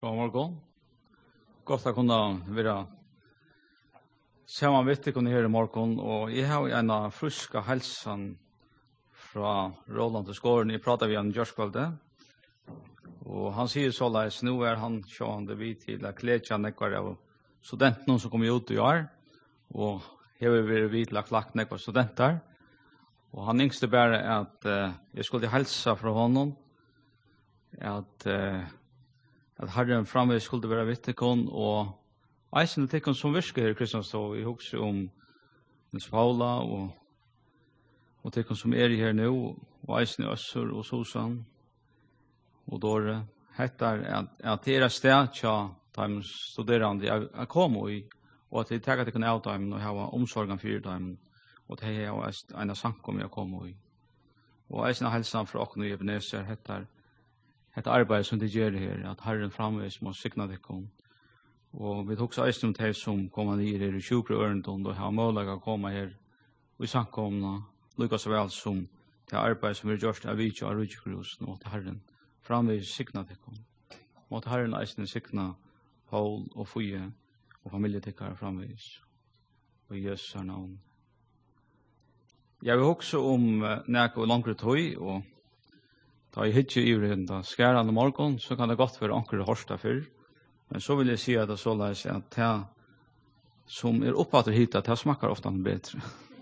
God morgon. Godt å kunne være sammen med dere her i morgen, og jeg har en friska helsen fra Roland til Skåren. Jeg prater vi om Gjørskvalde, og han sier såleis, nå han sjående vi til å kledja nekkvar av studentene som kommer ut i år, og her vi til å klagt nekkvar studenter, og han yngste bare at jeg skulle helsa fra honom, at Herren framveg skulle være vittekon, og eisen tikkon som virker her i Kristianstad, vi husker om Nils Paula, og tikkon som her nå, og eisen i Øssur og Susan, og Dore, hettar at det sted tja de studerande jeg kom i, og at de tekka tikkon av dem, og jeg var omsorgen for dem, og det er jo en sankom jeg kom i. Og eisen av helsan fra åkken og Ebenezer, hettar et arbeid som de gjør her, at Herren framvis må signa dekkon. Og vi tok så eisen om det som kommer ned her i 20 ørendom, og har mulighet å komme her i samkomna, lukka så vel som det arbeid som vi gjørst av Vidja og Rudjekrusen, og til Herren framvis signa dekkon. Og til Herren eisen signa Paul og Fuje og familietikkare framvis. Og i Jesu navn. Jeg vil også om nek og langre tøy, og da jeg hittir i da skæran om morgon, så kan det godt være anker horsta fyrr. Men så vil jeg si at det så leis at det som oppatter hit, at det smakkar ofta bedre.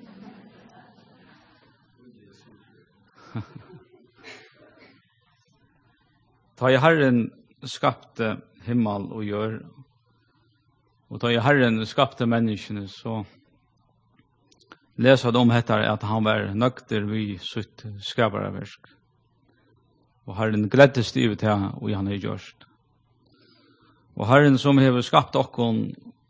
Da jeg Herren skapte himmel og jør, og da jeg Herren skapte menneskene, så leser de etter at han var nøkter vid sitt skaparverk. Og Herren gleddes i til og han har gjort. Og Herren som har skapt okkon,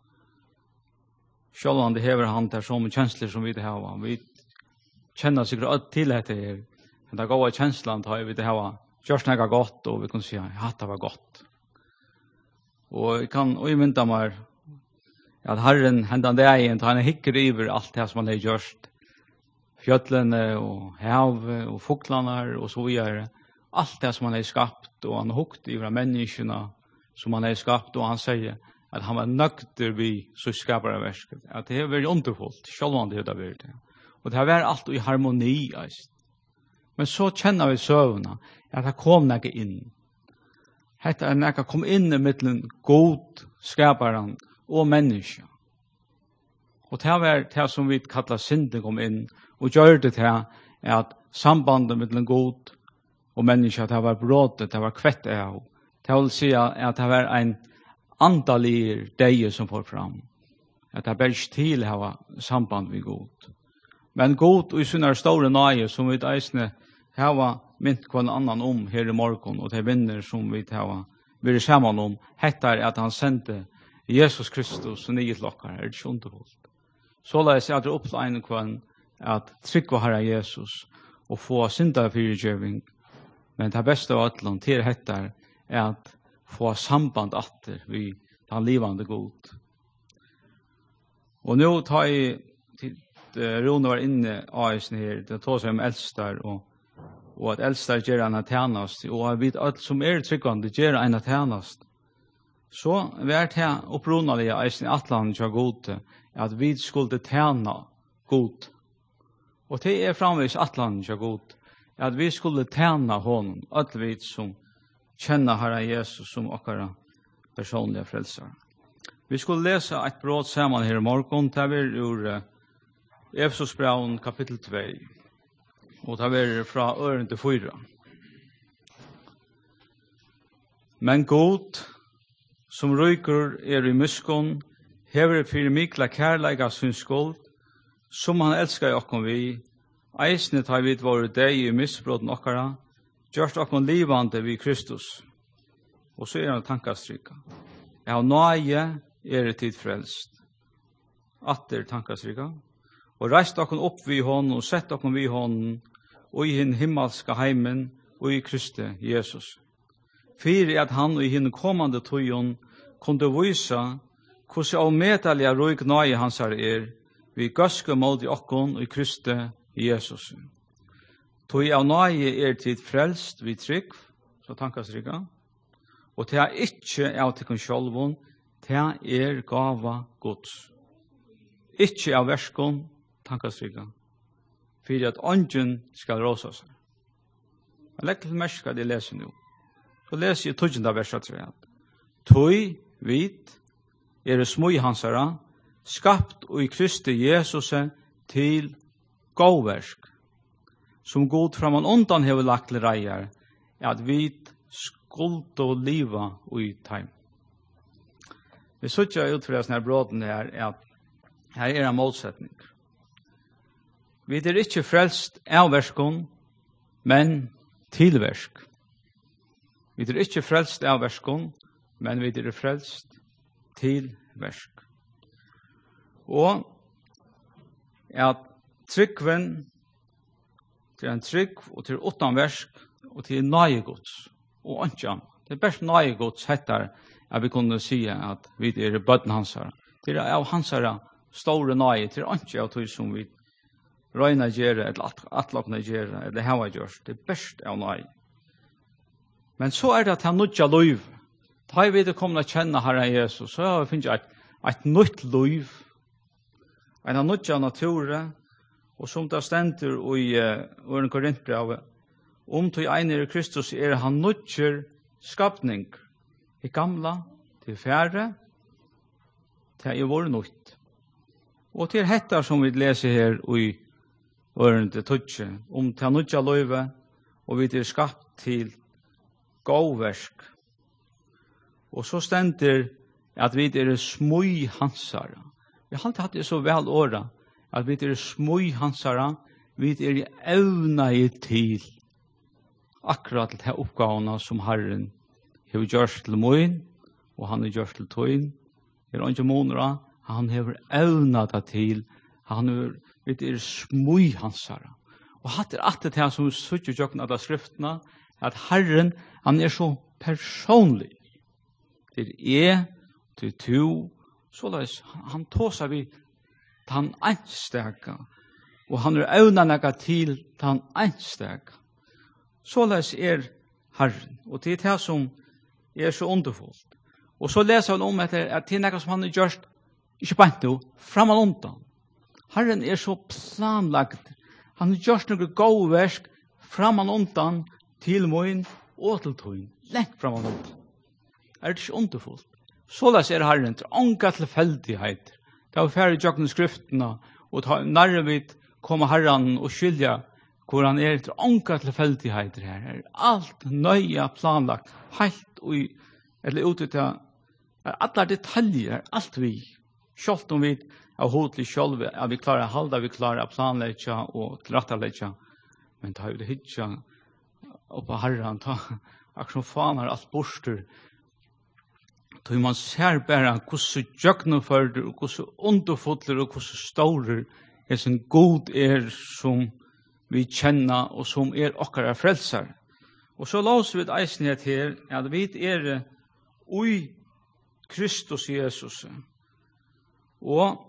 selv om det hever han til som kjensler som vi det har. Vi kjenner sikkert til dette her. Men det går kjenslan til vi det har gjort noe godt, og vi kan si ja, det var godt. Og jeg kan umynda meg at Herren hendan det egen, han hikker iver alt det som han har gjort. Fjøtlene og havet og fuklene og så videre. Allt det som han har skapt, og han har hukt i våra människorna som han har skapt, og han sier at han var nøgter vid så skapare verket. At det har vært underfullt, selv om det har vært det. Og det har vært alt i harmoni. Men så kjenner vi søvnene, at det kom noe inn. Hette er noe kom inn i middelen god skaparen og mennesker. Og det har vært det som vi kallar synden kom inn, og gjør det til at sambandet middelen god og mennesker, det var brådet, det var kvett av. Det vil si at det var en andalig deg som får fram. At det bare ikke til å ha samband med god. Men god og i sånne store nøye som vi eisne har mynt på en annan om her i morgen, og det vinner som vi har vært sammen om, hettar at han sendte Jesus Kristus og nye klokker, er det ikke underholdt. Så la jeg se at det opplegger kvann at trykva herre Jesus og få syndafyrgjøving. Men det beste av alt til hettar er at få samband atter vid den livande god. Og nå tar jeg til Rune var inne av eisen her, det tar seg om eldstar, og at eldstar gjør en tjenest, og at vi alt som tryggvande gjør en tjenest. Så vi det opprunnelige eisen i atlandet til gode, at vi skulle tjene god. Og det framvis atlandet til gode, at vi skulle tjene honom, alle vi som kjenner Herre Jesus som okkara personlige frelsere. Vi skulle lese et brot sammen her i morgen, det er ur Efesosbraun kapittel 2, og det er fra øren til 4. Men god, som ryker i muskon, hever fyrir mikla kærleika sin skuld, som han elskar i okkom vi, eisne tar vi våre deg i misbrotten okkara, gjørst okkon livande vid Kristus. Og så han tankastrykka. Ja, nøye tid frelst. Atter tankastrykka. Og reist okkon opp vid hånden, og sett okkon vid hånden, og i hinn himmelska heimen, og i Kristi Jesus. Fyrir at han og i hinn kommande tøyon kunde vise hvordan avmetallige røyk nøye hans vi gøske mål i okkon og i Kristi Jesus. Tog av nøye tid frelst vid trygg, så tankasrika. Og det er ikke av til sjølvun, det gava Guds. Ikke av verskon, tankastrykka, for at ånden skal råsa seg. Jeg legger til mest hva de leser nå. Så leser jeg 12. verset. Tøy, vit, smui hansara, skapt og i Kristi Jesus til gåversk, som god framan undan hever lagt til reier, at vi skuld og liva i time. Vi sutja ut fra sånne bråden her, at her en målsetning. Vi ikke frelst av verskon, men til versk. Vi ikke frelst av verskon, men vi frelst til versk. Og at tryggven til en trygg og til utan versk og til nøyegods og ikke. Det best nøyegods heter at vi kunne si at vi bøtten hansara. Det av hansara store nøye til ikke av tog som vi røyna gjøre eller atlakna gjøre eller hava gjørs. Det best av nøye. Men så det at han nødja løyv. Da vi kommer til å kjenne Herren Jesus, så har vi finnet et nytt løyv. En nødja natur, og som det stender i Øren Korintbrevet, til en Kristus han nødjer skapning. I gamla, til færre, til vår nødt. Og til dette som vi leser her i Øren til Tøtje, til nødja løyve, og vi skapt til gåversk. Og så stender at vi smui hansara. Vi har alltid hatt det så vel åra, at vi smui hansara, vi evna til akkurat til oppgavene som Herren har gjort til moin, og han har gjort til tøyn. Ikke måneder, han har evna det til, vi smui hansara. Og hatt at det som suttje jokken av skriftene, at Herren, han så personlig. Til til to, såleis, han tåsar vi tan einstaka, og han evnanaka til tan einstaka. Såleis Herren, og det det som så underfullt. Og så leser han om etter at det nekka som han har gjort, ikke bant nå, framan undan. Herren så planlagt, han har gjort noe god versk framan undan til moin og til tøyn, lengt framan undan. Det ikke underfullt. Såleis Herren til ånga tilfeldighet. Det var færre jokken skriftene, og ta nærvidt komme Herren og skylja hvor han til ånga tilfeldighet her. Alt nøye planlagt, helt eller ute til alle detaljer, alt vi. Selv om vi hodlig selv, at vi klarer å halda, vi klarer å planlegge og tilrettelegge. Men da har vi det hitja oppe Herren, akkurat som faner alt borster. Da man ser bare hvordan jøkneførder, og hvordan underfotler, og hvordan stårer som god som vi kjenner, og som okkara frelser. Og så låser vi et eisenhet her, at vi ui Kristus Jesus. Og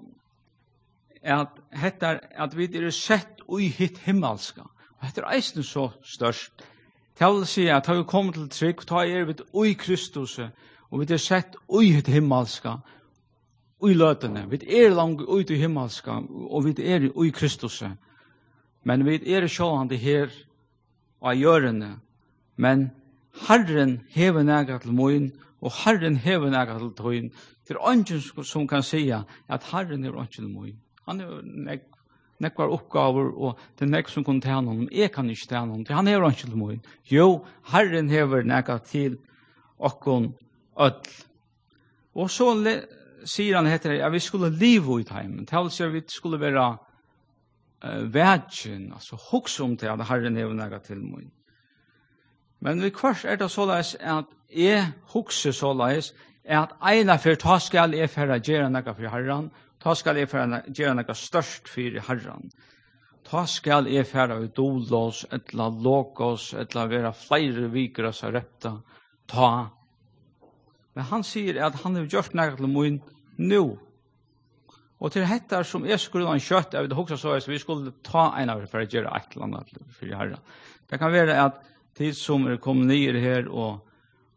at vi sett ui hitt himmelska. Og dette eisen så størst. Det vil si at da vi kommer til trygg, da vi ui Kristus, og vi sett ui hitt himmelska, ui løtene. Vi langt ui til himmelska, og vi ui Kristus. Men vi sjålande her av gjørende. Men Herren hever nægget til moin, og Herren hever nægget til tøyn. Det ingen som kan si at Herren hever ikke til moin. Han nekvar oppgaver, og det nekk som kan ta noen. Jeg kan ikke ta noen. Han hever ikke til moin. Jo, Herren hever nægget til okkon ødel. Og så sier han etter at vi skulle live i heimen. Det vil si at vi skulle være vægen, altså hokse om til at Herren hever nægget til moin. Men vi kvart det såleis at jeg hukse såleis at eina for ta skal jeg for å gjøre noe for Herren, ta skal jeg for å gjøre noe størst for Herren. Ta skal jeg for å dolos, etla logos, etla være flere viker av repta, ta. Men han sier at han har gjort noe til min nå. Og til dette som jeg skulle ha en kjøtt, jeg vil hukse såleis, vi skulle ta en av for å gjøre et eller annet for Herren. Det kan være at tid som kommet ned her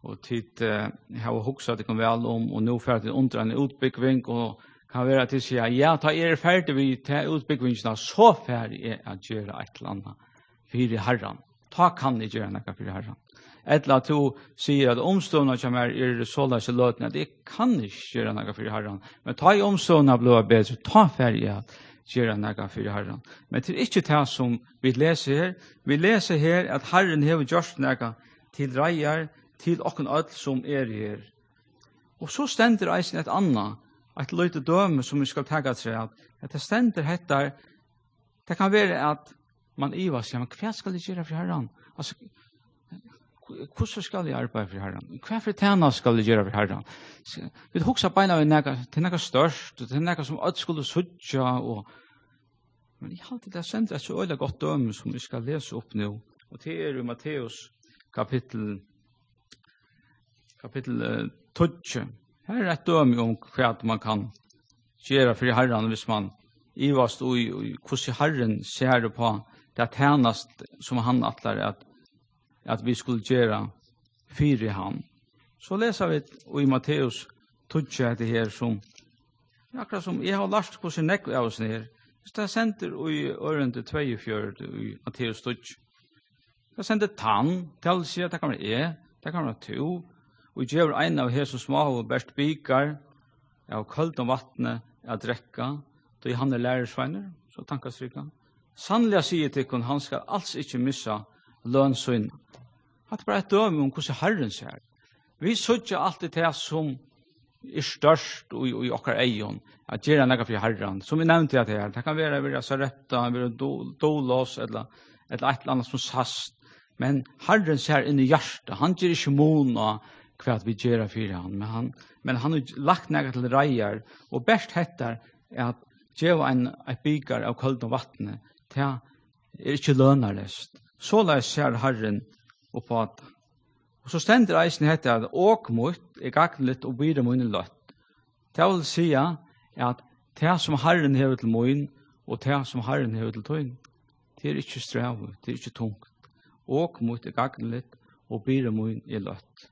och tid har huxat det kan väl om och nu för att under en utbyggning och kan vara till säga ja ta färdig vi ta utbyggningen så färdig att göra ett land för Herren. Ta kan ni göra något för Herren. Eller att du säger att omstående som är så där så lötna, det kan inte göra något för Herren. Men ta i omstående blå bedre, ta färdig att göra något för Herren. Men det är inte det som vi läser här. Vi läser här att Herren har gjort något till reier, til okken öll som her. Og så stender eisen et annet, et løyte døme som vi skal tagga seg at det stender hettar, det kan være at man ivar seg, men hva skal jeg gjøre for Herren? Altså, hvordan skal jeg arbeide for Herren? Hva for tjena skal jeg gjøre for Herren? Vi hoksa beina til noe størst, til noe som öll skulle sutja, men jeg har alltid det stender et så øyla godt døme som vi skal lese opp nå, og det er i Matteus kapittel 12. Her er et døme om hva man kan gjøre for Herren hvis man ivast i hvordan Herren ser på det tjenest som han atler at vi skulle gjøre for han. Så leser vi i Matteus 12 det her som akkurat som jeg har lært hvordan nekve av oss ned. Det sender i ørende 42 i Matteus 12. Det sender tann, til seg, det kan være det kan være to, og gjør en av her som små og best bygger, av kaldt og vattnet, av drekka, da han lærersveiner, så tankes rikka. Sannelig sier til henne, han skal alls ikke missa lønnsøyne. Det er bare et døme om hvordan Herren ser. Vi søtter alltid det som størst i okkar eion, at gjøre noe for Herren. Som vi nevnte at det kan være saretta, være dolos, eller et eller annet som sast. Men Herren ser inn i hjertet. Han gjør ikke mon av hva vi gjør for han. Men han har lagt noe til reier, og best hettar at gjøre en bygger av kaldt og vattnet, det er ikke lønnerlest. Så ser Herren oppå det. Og så stender eisen heter at åkmot er gagnligt og bidra munn løtt. Det vil si at det som Herren hever til munn, og det som Herren hever til tøyn, det er ikke strevet, det er ikke tungt. Åkmot er gagnligt og bidra munn er løtt.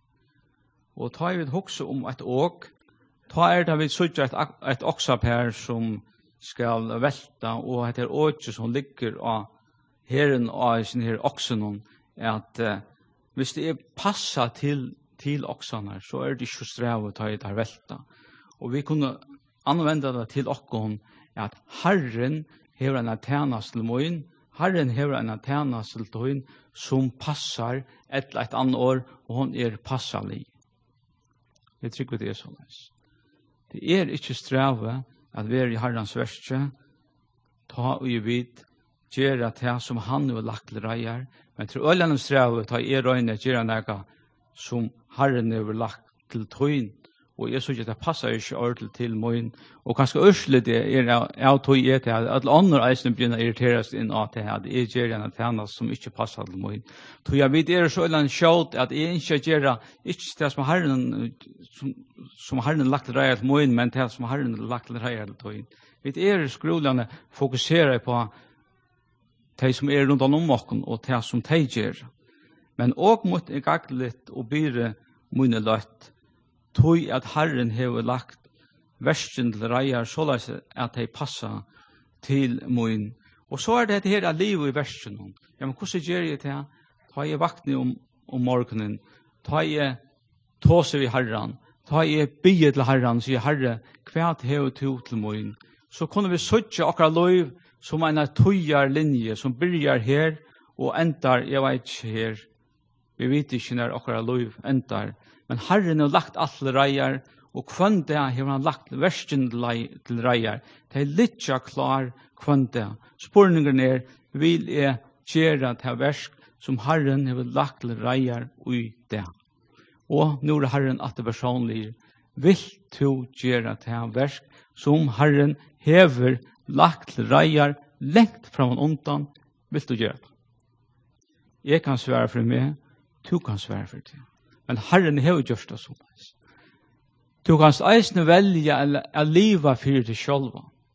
Og ta vi hokse om et åk, ta det vi sutja et oksapær som skal velta, og et åkje som ligger av herren av sin her oksenon, at hvis det passa til oksene, så det ikke strevet ta det velta. Og vi kunne anvende det til okkon, at Herren hever en tjenest til moin, Herren hever en tjenest til tøyn, som passar et annet år, og hon passalig. Jeg tror det sånn. Det ikke strevet at vi i Herrens verste, ta og vidt, gjøre det som han har lagt til reier, men til øljene strevet, ta røyne, gjøre noe som Herren har lagt til tøyn, og jeg synes det passer ikke ordentlig til moin, og kanskje ørselig det av tøy til at alle andre eisene begynner å irriteres inn av det at jeg gjør en tjeneste som ikke passer til moin. Så jeg vet så øljene skjøt at jeg ikke gjør ikke det som Herren lagt til reier til moin, men det som Herren lagt til reier til tøyn. Vi skrulene fokuserer på de som rundt om okken, og det som de gjør. Men også mot gagnligt og byrre munne løtt, tog at Herren har lagt versen til reier, så at de passer til munn. Og så det her livet i versen. Ja, men hvordan gjør jeg det? Ta jeg vakne om morgenen, ta jeg tåse vi Herren, ta jeg bygge til Herren, sier Herre, hva har du til munn? Så kunne vi søtje akkurat lov som en tøyar linje som byrjar her og endar, jeg vet ikke her. Vi vet ikke når akkurat lov endar. Men Herren har lagt alle reier, og kvann det har han lagt versen til reier. Det litt klar kvann det. Spørningen vil jeg gjøre til versk som Herren har lagt til reier i det. Og nå Herren at det personlig vil du gjøre til versk som Herren hever lagt til reier lengt fra undan, vil du gjøre det. Jeg kan svære for meg, du kan svære for det. Men Herren har gjort det så. Du kan eisne velge å leve for deg selv.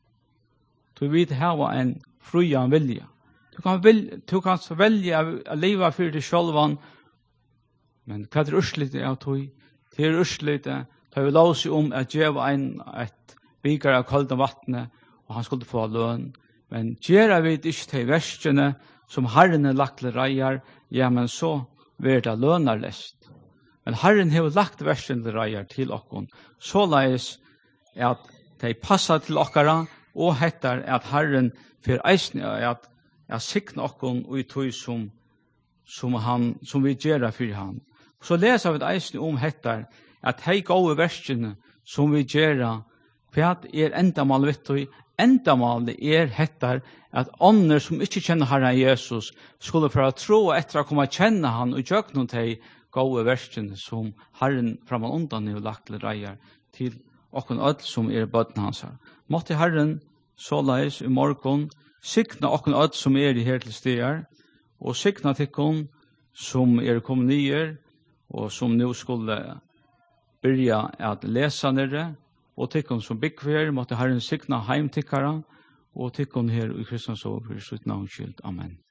Du vil ha en fri vilje. Du kan velge å leve for deg selv Men hva urslitet av tog? Det urslitet, da vi la oss om at gjøre et bikar av kalda vattnet, og han skulle få løn. Men gjør vi ikke til verskene som Herren lagt til reier, ja, men så blir det lønarlest. Men Herren har lagt verskene til reier til okkon, så leis at de passer til okkara, og hettar at Herren for eisne at sikna okkon og i tog som vi gjør for han. Så leser vi eisne hettar at hei gode verskene som vi gjør, for endamal vittoi, endamal hettar at ånder som ikke kjenner Herren Jesus skulle for å tro etter å komme kjenne han og gjøre noen til gode verskene som Herren framan undan har lagt til reier til okkon öll som bøtten hans. Måtte Herren så leis i morgon sikna okkon öll som i her til stier, og sikna tikkon som kommet nyer, og som nu skulle byrja at lesa nere, og tikkon som byggfer, måtte Herren sikna heimtikkara, og tikkon her i Kristiansov, for sitt navn skyld. Amen.